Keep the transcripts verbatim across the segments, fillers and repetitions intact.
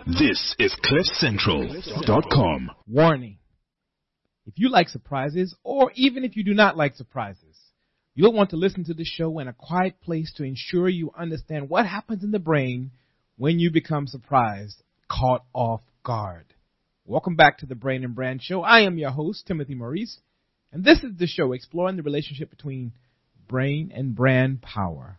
This is cliff central dot com. Warning. If you like surprises, or even if you do not like surprises, you'll want to listen to the show in a quiet place to ensure you understand what happens in the brain when you become surprised, caught off guard. Welcome back to the Brain and Brand Show. I am your host, Timothy Maurice, and this is the show exploring the relationship between brain and brand power.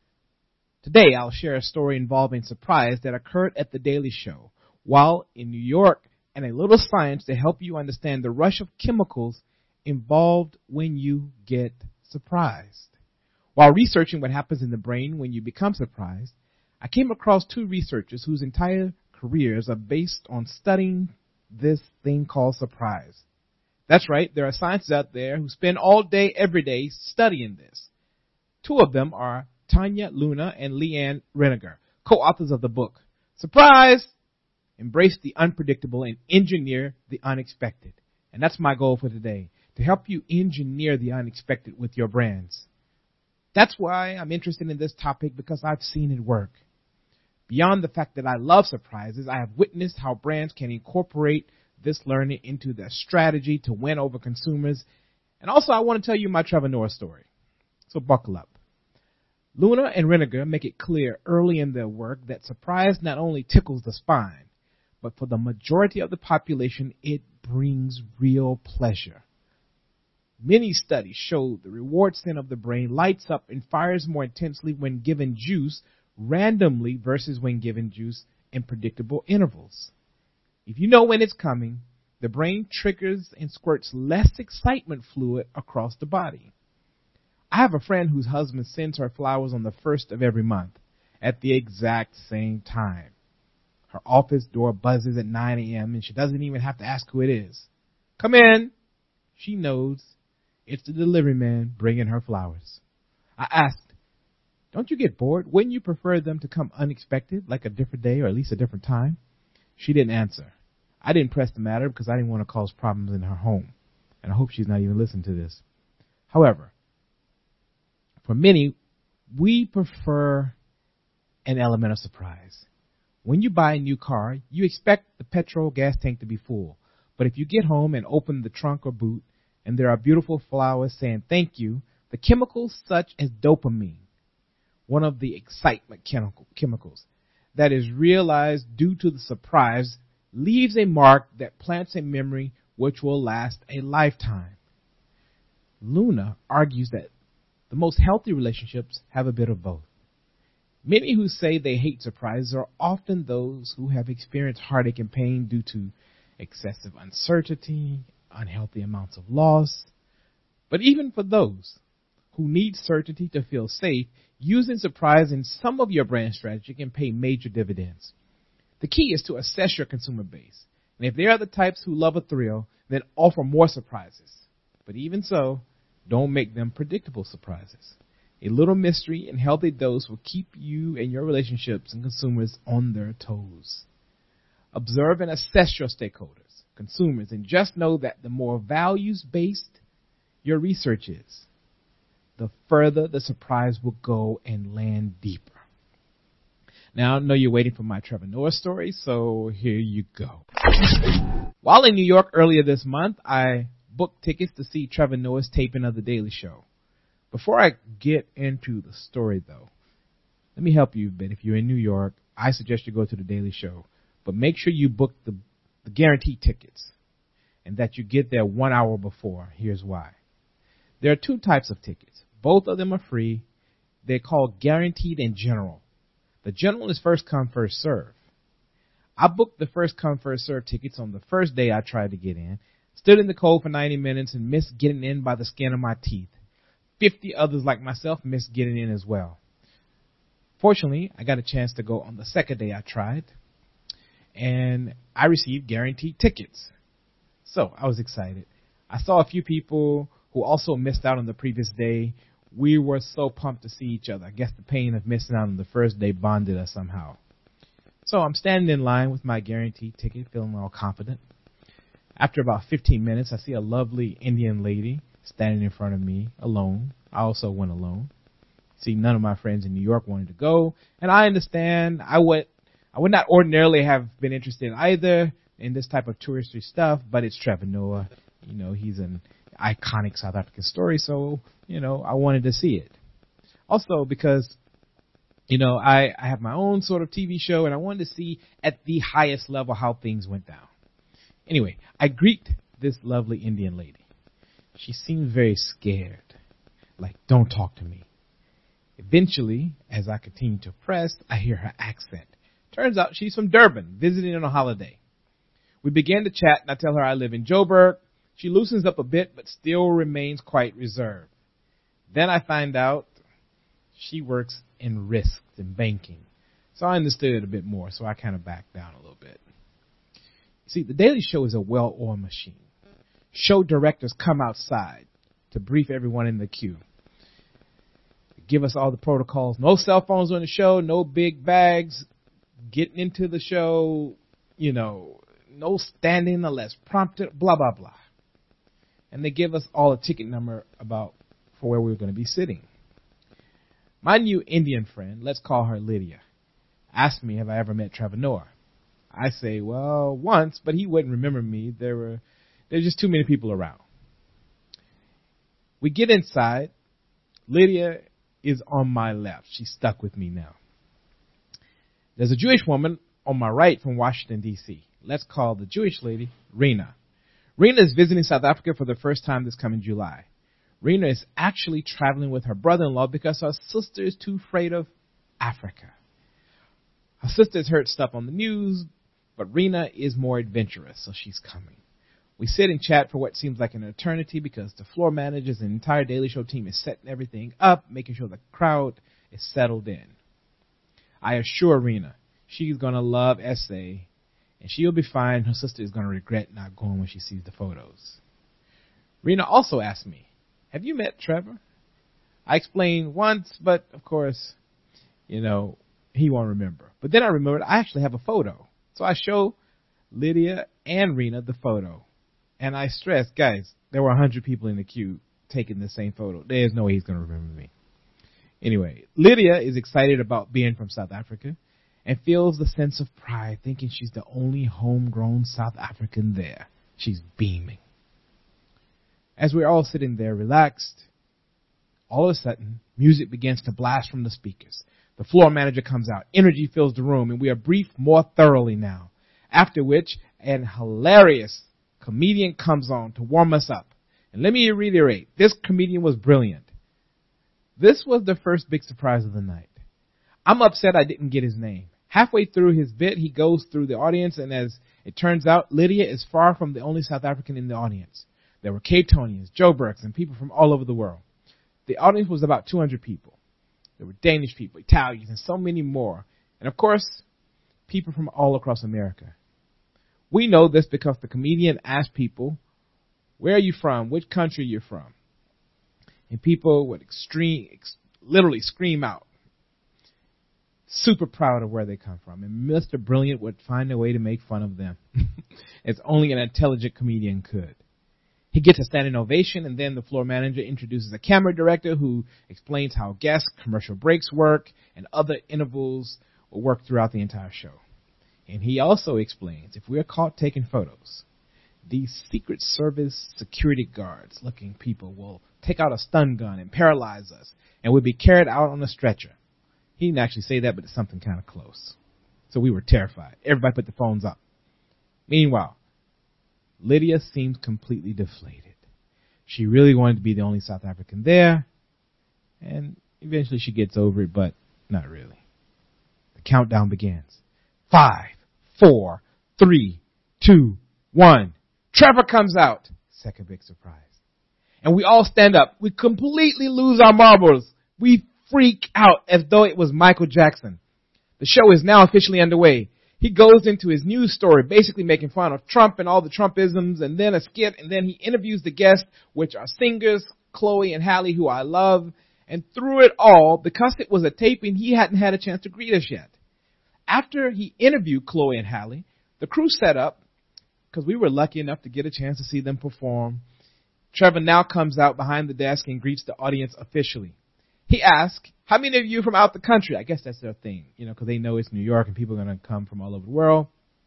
Today, I'll share a story involving surprise that occurred at The Daily Show while in New York, and a little science to help you understand the rush of chemicals involved when you get surprised. While researching what happens in the brain when you become surprised, I came across two researchers whose entire careers are based on studying this thing called surprise. That's right, there are scientists out there who spend all day, every day studying this. Two of them are Tanya Luna and Leanne Reniger, co-authors of the book, Surprise! Embrace the Unpredictable and Engineer the Unexpected. And that's my goal for today, to help you engineer the unexpected with your brands. That's why I'm interested in this topic, because I've seen it work. Beyond the fact that I love surprises, I have witnessed how brands can incorporate this learning into their strategy to win over consumers. And also I want to tell you my Trevor Noah story. So buckle up. Luna and Reniger make it clear early in their work that surprise not only tickles the spine, but for the majority of the population, it brings real pleasure. Many studies show the reward center of the brain lights up and fires more intensely when given juice randomly versus when given juice in predictable intervals. If you know when it's coming, the brain triggers and squirts less excitement fluid across the body. I have a friend whose husband sends her flowers on the first of every month at the exact same time. Her office door buzzes at nine a.m. and she doesn't even have to ask who it is. Come in. She knows it's the delivery man bringing her flowers. I asked, don't you get bored? Wouldn't you prefer them to come unexpected, like a different day or at least a different time? She didn't answer. I didn't press the matter because I didn't want to cause problems in her home. And I hope she's not even listening to this. However, for many, we prefer an element of surprise. When you buy a new car, you expect the petrol gas tank to be full. But if you get home and open the trunk or boot, and there are beautiful flowers saying thank you, the chemicals such as dopamine, one of the excitement chemical, chemicals, that is realized due to the surprise, leaves a mark that plants a memory which will last a lifetime. Luna argues that the most healthy relationships have a bit of both. Many who say they hate surprises are often those who have experienced heartache and pain due to excessive uncertainty, unhealthy amounts of loss. But even for those who need certainty to feel safe, using surprise in some of your brand strategy can pay major dividends. The key is to assess your consumer base. And if they are the types who love a thrill, then offer more surprises. But even so, don't make them predictable surprises. A little mystery and healthy dose will keep you and your relationships and consumers on their toes. Observe and assess your stakeholders, consumers, and just know that the more values-based your research is, the further the surprise will go and land deeper. Now, I know you're waiting for my Trevor Noah story, so here you go. While in New York earlier this month, I booked tickets to see Trevor Noah's taping of The Daily Show. Before I get into the story, though, let me help you a bit. If you're in New York, I suggest you go to The Daily Show, but make sure you book the, the guaranteed tickets and that you get there one hour before. Here's why. There are two types of tickets. Both of them are free. They're called guaranteed and general. The general is first come, first serve. I booked the first come, first serve tickets on the first day I tried to get in, stood in the cold for ninety minutes and missed getting in by the skin of my teeth. Fifty others like myself missed getting in as well. Fortunately, I got a chance to go on the second day I tried, and I received guaranteed tickets. So I was excited. I saw a few people who also missed out on the previous day. We were so pumped to see each other. I guess the pain of missing out on the first day bonded us somehow. So I'm standing in line with my guaranteed ticket, feeling all confident. After about fifteen minutes, I see a lovely Indian lady standing in front of me alone. I also went alone. See, none of my friends in New York wanted to go, and I understand. I went I would not ordinarily have been interested either in this type of touristy stuff, but it's Trevor Noah. You know, he's an iconic South African story, so, you know, I wanted to see it. Also because, you know, I, I have my own sort of T V show, and I wanted to see at the highest level how things went down. Anyway, I greet this lovely Indian lady. She seems very scared, like, don't talk to me. Eventually, as I continue to press, I hear her accent. Turns out she's from Durban, visiting on a holiday. We began to chat, and I tell her I live in Joburg. She loosens up a bit, but still remains quite reserved. Then I find out she works in risks and banking. So I understood it a bit more, so I kind of backed down a little bit. See, The Daily Show is a well-oiled machine. Show directors come outside to brief everyone in the queue. Give us all the protocols. No cell phones on the show, no big bags getting into the show, you know, no standing unless prompted, blah, blah, blah. And they give us all a ticket number about for where we were going to be sitting. My new Indian friend, let's call her Lydia, asked me, have I ever met Trevor Noah? I say, well, once, but he wouldn't remember me. There were there's just too many people around. We get inside. Lydia is on my left. She's stuck with me now. There's a Jewish woman on my right from Washington, D C Let's call the Jewish lady Rena. Rena is visiting South Africa for the first time this coming July. Rena is actually traveling with her brother-in-law because her sister is too afraid of Africa. Her sister has heard stuff on the news, but Rena is more adventurous, so she's coming. We sit and chat for what seems like an eternity because the floor managers and the entire Daily Show team is setting everything up, making sure the crowd is settled in. I assure Rena she's going to love S A, and she'll be fine. Her sister is going to regret not going when she sees the photos. Rena also asked me, have you met Trevor? I explained once, but of course, you know, he won't remember. But then I remembered I actually have a photo. So I show Lydia and Rena the photo. And I stress, guys, there were one hundred people in the queue taking the same photo. There's no way he's going to remember me. Anyway, Lydia is excited about being from South Africa and feels the sense of pride, thinking she's the only homegrown South African there. She's beaming. As we're all sitting there relaxed, all of a sudden, music begins to blast from the speakers. The floor manager comes out. Energy fills the room, and we are briefed more thoroughly now. After which, an hilarious comedian comes on to warm us up. And let me reiterate, this comedian was brilliant. This was the first big surprise of the night. I'm upset I didn't get his name. Halfway through his bit, he goes through the audience, and as it turns out, Lydia is far from the only South African in the audience. There were Cape Townians, Joburgs, and people from all over the world. The audience was about two hundred people. There were Danish people, Italians, and so many more. And of course, people from all across America. We know this because the comedian asked people, where are you from? Which country you're from? And people would extreme, ex- literally scream out. Super proud of where they come from. And Mister Brilliant would find a way to make fun of them. As only an intelligent comedian could. He gets a standing ovation, and then the floor manager introduces a camera director who explains how guest commercial breaks work and other intervals will work throughout the entire show. And he also explains if we're caught taking photos, these Secret Service security guards looking people will take out a stun gun and paralyze us, and we'll be carried out on a stretcher. He didn't actually say that, but it's something kind of close. So we were terrified. Everybody put the phones up. Meanwhile, Lydia seems completely deflated. She really wanted to be the only South African there, and eventually she gets over it, but not really. The countdown begins. Five, four, three, two, one. Trevor comes out. Second big surprise. And we all stand up. We completely lose our marbles. We freak out as though it was Michael Jackson. The show is now officially underway. He goes into his news story, basically making fun of Trump and all the Trumpisms, and then a skit, and then he interviews the guests, which are singers, Chloe and Halle, who I love. And through it all, because it was a taping, he hadn't had a chance to greet us yet. After he interviewed Chloe and Halle, the crew set up, because we were lucky enough to get a chance to see them perform. Trevor now comes out behind the desk and greets the audience officially. He asked, how many of you from out the country? I guess that's their thing, you know, because they know it's New York and people are going to come from all over the world.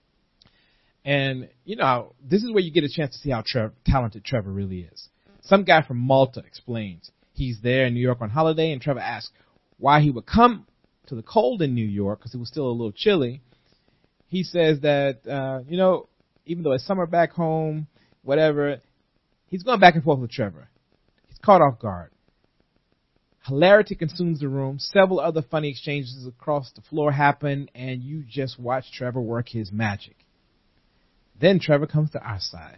And, you know, this is where you get a chance to see how Trev- talented Trevor really is. Some guy from Malta explains he's there in New York on holiday, and Trevor asks why he would come to the cold in New York because it was still a little chilly. He says that, uh, you know, even though it's summer back home, whatever, he's going back and forth with Trevor. He's caught off guard. Hilarity consumes the room. Several other funny exchanges across the floor happen, and you just watch Trevor work his magic. Then Trevor comes to our side.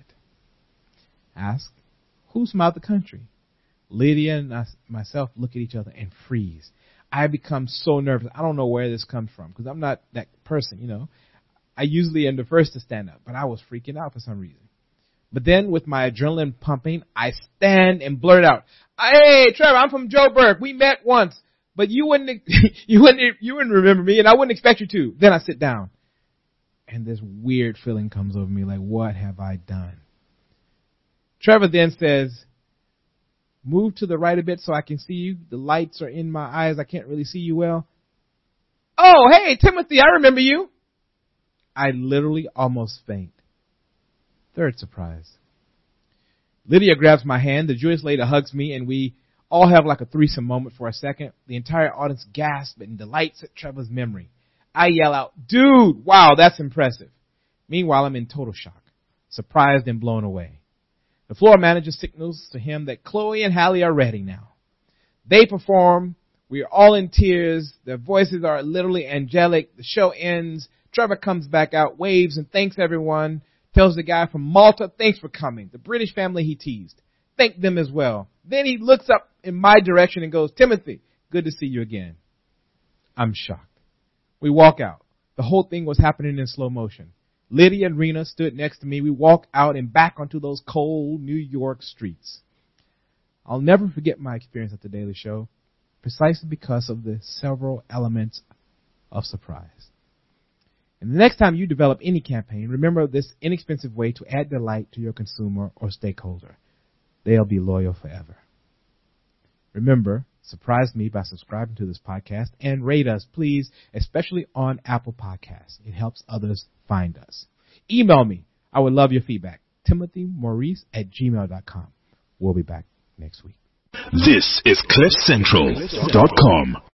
Ask, who's from out the country? Lydia and I, myself look at each other and freeze. I become so nervous. I don't know where this comes from because I'm not that person, you know. I usually am the first to stand up, but I was freaking out for some reason. But then with my adrenaline pumping, I stand and blurt out, hey, Trevor, I'm from Joe Burke. We met once, but you wouldn't, you wouldn't, you wouldn't remember me, and I wouldn't expect you to. Then I sit down. And this weird feeling comes over me, like, what have I done? Trevor then says, move to the right a bit so I can see you. The lights are in my eyes. I can't really see you well. Oh, hey, Timothy, I remember you. I literally almost faint. Third surprise. Lydia grabs my hand. The Jewish lady hugs me, and we all have like a threesome moment for a second. The entire audience gasps and delights at Trevor's memory. I yell out, dude, wow, that's impressive. Meanwhile, I'm in total shock, surprised and blown away. The floor manager signals to him that Chloe and Hallie are ready now. They perform. We are all in tears. Their voices are literally angelic. The show ends. Trevor comes back out, waves, and thanks everyone. Tells the guy from Malta, thanks for coming. The British family he teased. Thank them as well. Then he looks up in my direction and goes, Timothy, good to see you again. I'm shocked. We walk out. The whole thing was happening in slow motion. Lydia and Rena stood next to me. We walked out and back onto those cold New York streets. I'll never forget my experience at The Daily Show, precisely because of the several elements of surprise. And the next time you develop any campaign, remember this inexpensive way to add delight to your consumer or stakeholder. They'll be loyal forever. Remember, surprise me by subscribing to this podcast and rate us, please, especially on Apple Podcasts. It helps others find us. Email me. I would love your feedback. Timothy Maurice at gmail dot com. We'll be back next week. This is cliff central dot com.